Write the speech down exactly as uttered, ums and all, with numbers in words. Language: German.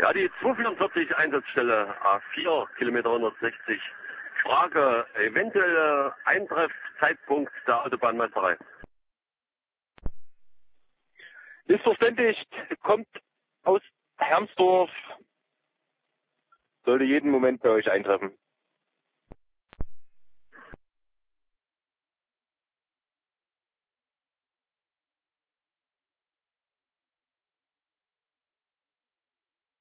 Ja, die zweihundertvierundvierzig Einsatzstelle A vier, Kilometer hundertsechzig. Frage, eventuelle Eintreffzeitpunkt der Autobahnmeisterei. Ist verständigt, kommt aus Hermsdorf, sollte jeden Moment bei euch eintreffen.